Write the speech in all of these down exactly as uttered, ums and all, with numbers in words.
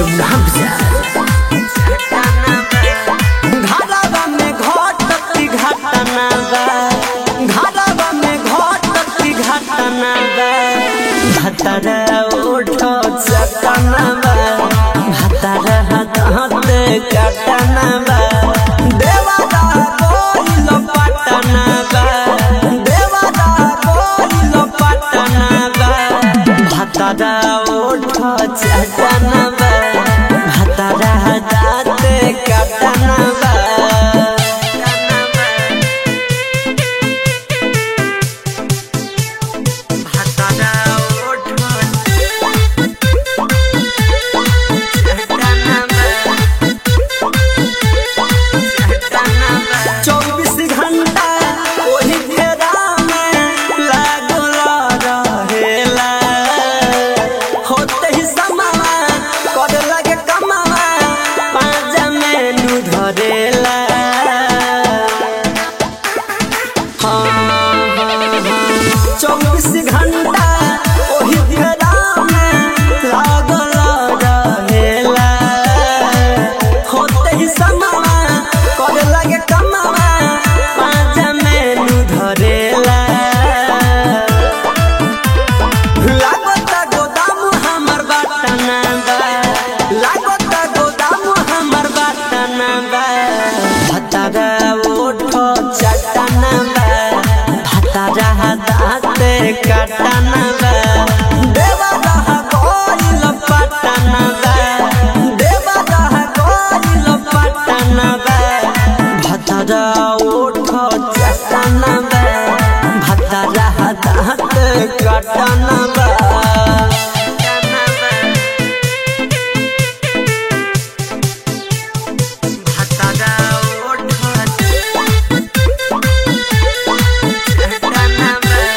जमुना घाटावा में घटती घटना बा घाटावा में घटती घटना बा भतरा उठो चटना बा भतरा हाथे कटना बा देवादा कोइल पटना बा देवादा कोइल पटना बा भतरा उठो चटना बा भतरा हाथे कटना बा चौबीस घंटा वही फेरा में लागल रहेला होते ही समावा कर लगे कमावा पाँच में नु धरेला चौबीस घंटा वही फेरा में लागल रहेला होते ही समावा कर लगे कमावा पाँच में नु धरेला लागत गोदाम हमर बाटना बा लागत गोदाम हमर बाटना बा भतरा उठो चटना बा भतरा हाथे कटना बा देवादा कोइल पटना बा देवादा कोइल पटना बा भतरा उठो चटना बा भतरा हाथे कटना बा भतरा उठो चटना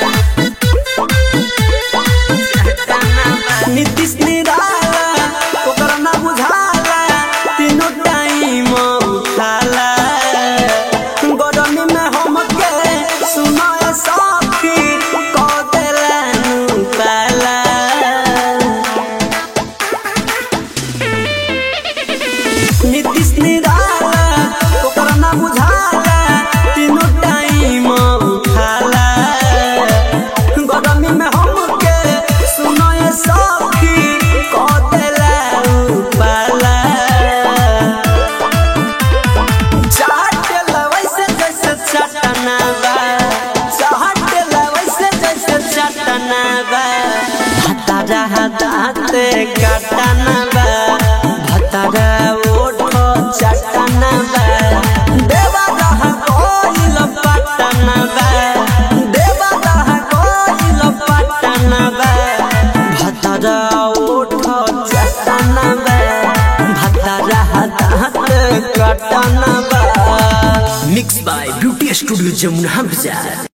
बा नीतीश निराला ओकरा ना बुझाला तीनों टाइम उठाला गरमी में हमके सुनो ए सखी कह देला नु पाला नीतीश निराला ओकरा ना बुझाला तीनों टाइम उठाला गरमी में हमके सुनो ए सखी कह देला नु पाला चाट लवैसे जैसे चटना बा चाट लवैसे जैसे चटना बा भतरा हाथे कटना बा भतरा उठो चटना बा देवादा कोइल पटना बा देवादा कोइल पटना बा भतरा उठो चटना बा भतरा हाथे कटना बा। Mix by beauty studio Jamuna बाजार।